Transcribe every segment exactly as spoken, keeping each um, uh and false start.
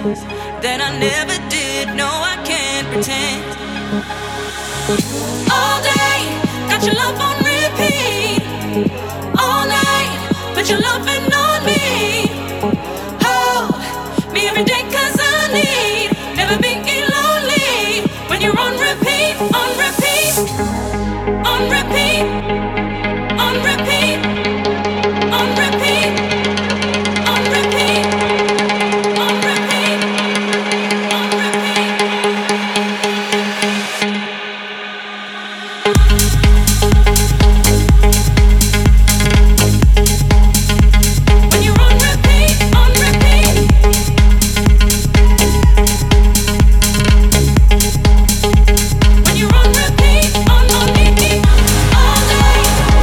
that I never did. No, I can't pretend. All day, got your love on repeat. All night, put your loving on me. Hold me every day 'cause I need. Never be lonely when you're on repeat, on repeat, on repeat, on repeat, on repeat, on repeat, on repeat, on repeat. When you're on repeat, on repeat. When you're on repeat, on on repeat, all day,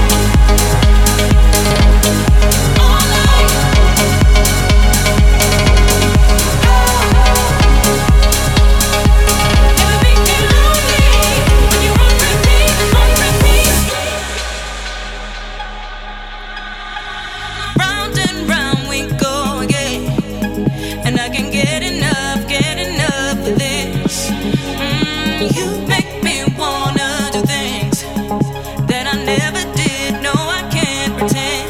all night. Never be lonely when you're on repeat, on repeat. Round and round we go again, and I can get enough, get enough of this. Mm, you make me wanna do things that I never did. No, I can't pretend.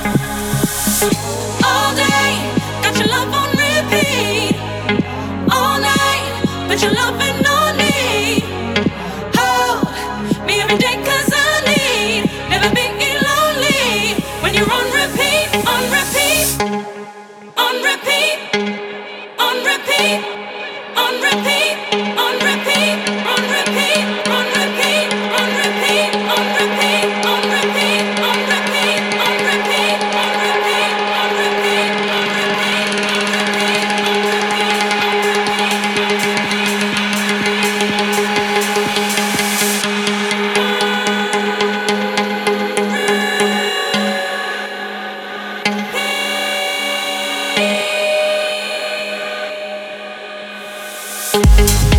All day, got your love on repeat. All night, but your loving on me. Hold me every day 'cause I need. Never be lonely when you're on repeat, on repeat, on repeat, on repeat, on repeat, on repeat, on repeat, on repeat, on repeat, on repeat, on repeat, on repeat, on repeat, on repeat, on repeat, on repeat, on repeat.